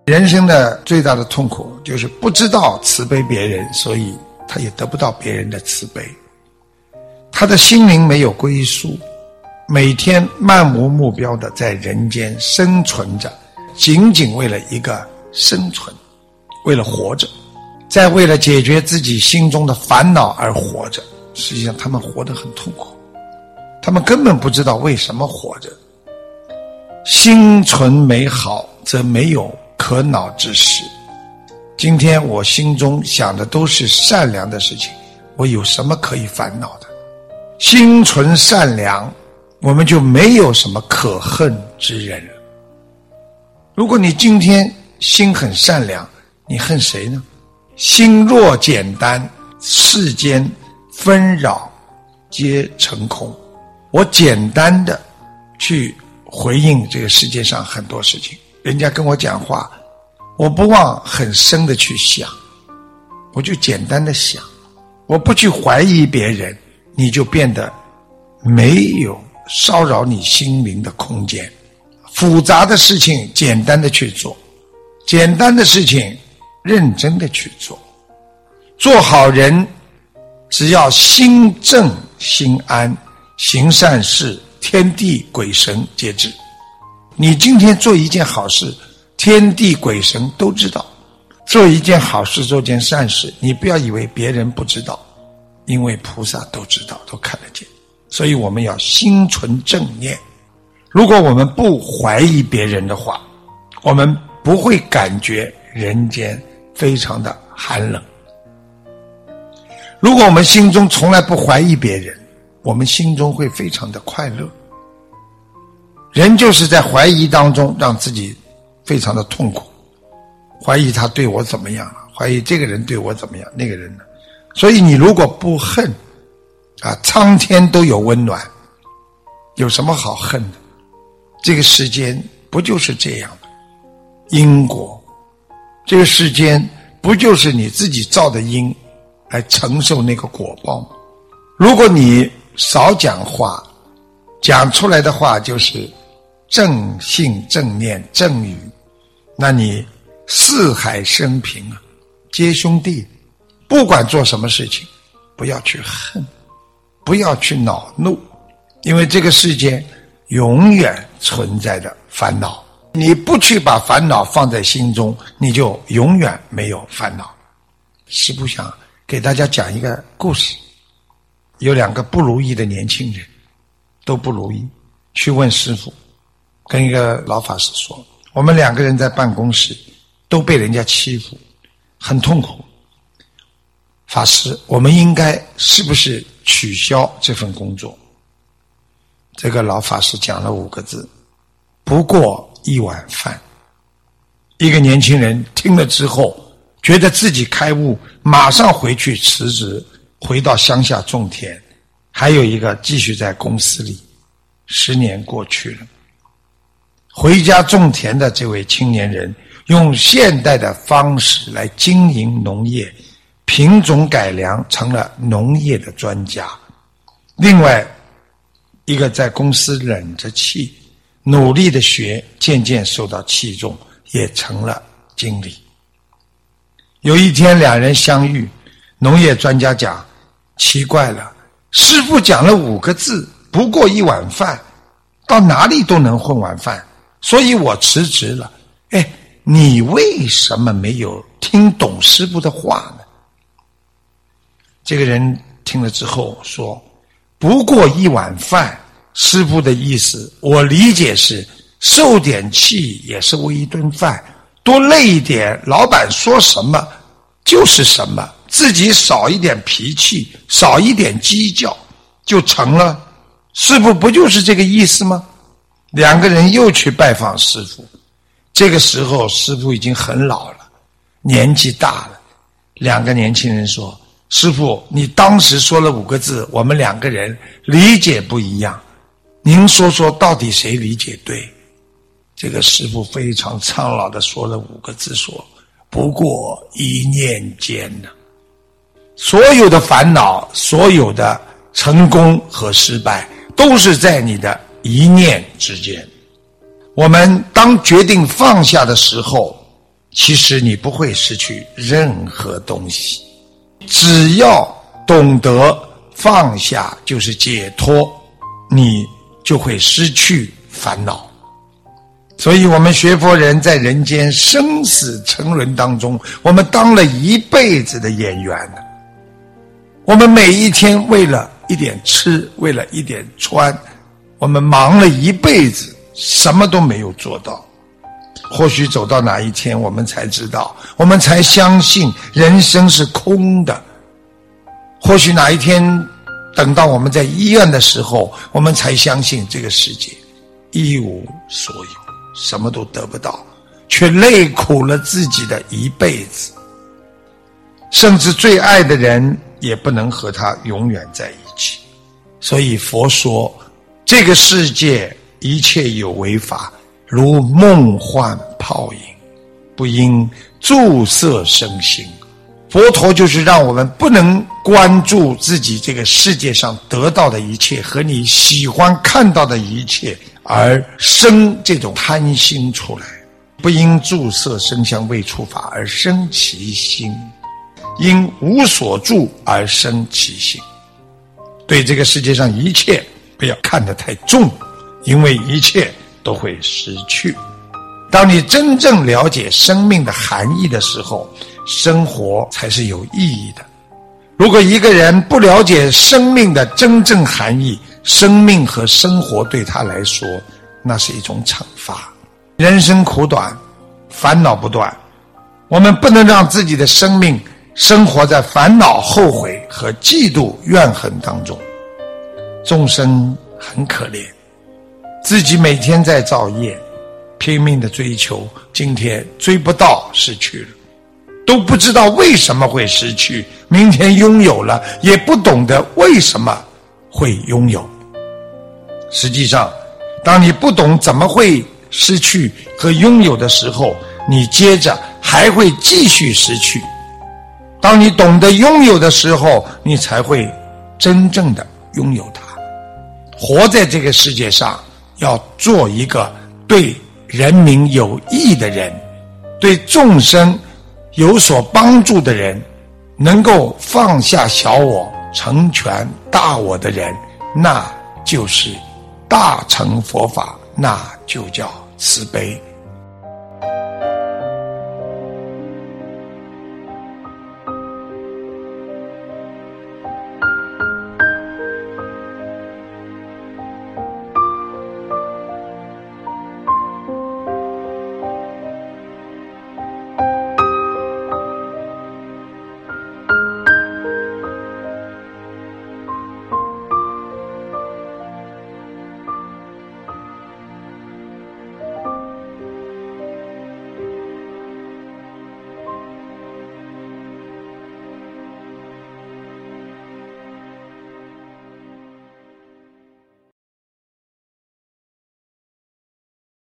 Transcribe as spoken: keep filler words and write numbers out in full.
人生的最大的痛苦就是不知道慈悲别人，所以他也得不到别人的慈悲。他的心灵没有归宿，每天漫无目标的在人间生存着，仅仅为了一个生存，为了活着，在为了解决自己心中的烦恼而活着。实际上他们活得很痛苦，他们根本不知道为什么活着。心存美好则没有可恼之事。今天我心中想的都是善良的事情，我有什么可以烦恼的？心存善良，我们就没有什么可恨之人了。如果你今天心很善良，你恨谁呢？心若简单，世间纷扰皆成空。我简单的去回应这个世界上很多事情，人家跟我讲话，我不往很深的去想，我就简单的想，我不去怀疑别人，你就变得没有骚扰你心灵的空间。复杂的事情简单的去做，简单的事情认真的去做。做好人，只要心正心安，行善事，天地鬼神皆知。你今天做一件好事，天地鬼神都知道。做一件好事，做件善事，你不要以为别人不知道，因为菩萨都知道，都看得见。所以我们要心存正念。如果我们不怀疑别人的话，我们不会感觉人间非常的寒冷。如果我们心中从来不怀疑别人，我们心中会非常的快乐。人就是在怀疑当中让自己非常的痛苦，怀疑他对我怎么样了，怀疑这个人对我怎么样，那个人呢？所以你如果不恨啊，苍天都有温暖，有什么好恨的？这个世间不就是这样的因果？这个世间不就是你自己造的因来承受那个果报吗？如果你少讲话，讲出来的话就是正信正念正语，那你四海升平啊，皆兄弟。不管做什么事情，不要去恨，不要去恼怒，因为这个世界永远存在着烦恼。你不去把烦恼放在心中，你就永远没有烦恼。师父想给大家讲一个故事，有两个不如意的年轻人，都不如意，去问师父，跟一个老法师说，我们两个人在办公室都被人家欺负，很痛苦。法师，我们应该是不是取消这份工作？这个老法师讲了五个字，不过一碗饭。一个年轻人听了之后觉得自己开悟，马上回去辞职，回到乡下种田。还有一个继续在公司里。十年过去了，回家种田的这位青年人用现代的方式来经营农业，品种改良成了农业的专家。另外一个在公司忍着气努力的学，渐渐受到器重，也成了经理。有一天两人相遇，农业专家讲，奇怪了，师父讲了五个字，不过一碗饭，到哪里都能混碗饭，所以我辞职了。哎，你为什么没有听懂师父的话呢？这个人听了之后说，不过一碗饭，师父的意思我理解是受点气也是为一顿饭，多累一点，老板说什么就是什么，自己少一点脾气，少一点计较就成了。师父不就是这个意思吗？两个人又去拜访师父，这个时候师父已经很老了，年纪大了。两个年轻人说，师父，你当时说了五个字，我们两个人理解不一样，您说说到底谁理解对？这个师父非常苍老的说了五个字，说不过一念间呢。所有的烦恼，所有的成功和失败，都是在你的一念之间。我们当决定放下的时候， 其实你不会失去任何东西，只要懂得放下就是解脱，你就会失去烦恼。所以我们学佛人在人间生死沉沦当中，我们当了一辈子的演员了。我们每一天为了一点吃，为了一点穿，我们忙了一辈子，什么都没有做到。或许走到哪一天我们才知道，我们才相信人生是空的。或许哪一天等到我们在医院的时候，我们才相信这个世界一无所有，什么都得不到，却累苦了自己的一辈子，甚至最爱的人也不能和他永远在一起。所以佛说，这个世界一切有为法，如梦幻泡影，不应注色生心。佛陀就是让我们不能关注自己这个世界上得到的一切和你喜欢看到的一切，而生这种贪心出来。不因住色声香味触法而生其心，因无所住而生其心。对这个世界上一切不要看得太重，因为一切都会失去。当你真正了解生命的含义的时候，生活才是有意义的。如果一个人不了解生命的真正含义，生命和生活对他来说那是一种惩罚。人生苦短，烦恼不断，我们不能让自己的生命生活在烦恼、后悔和嫉妒、怨恨当中。众生很可怜，自己每天在造业，拼命的追求，今天追不到，失去了，都不知道为什么会失去，明天拥有了，也不懂得为什么会拥有。实际上，当你不懂怎么会失去和拥有的时候，你接着还会继续失去。当你懂得拥有的时候，你才会真正的拥有它。活在这个世界上，要做一个对人民有益的人，对众生有所帮助的人，能够放下小我，成全大我的人，那就是大乘佛法，那就叫慈悲。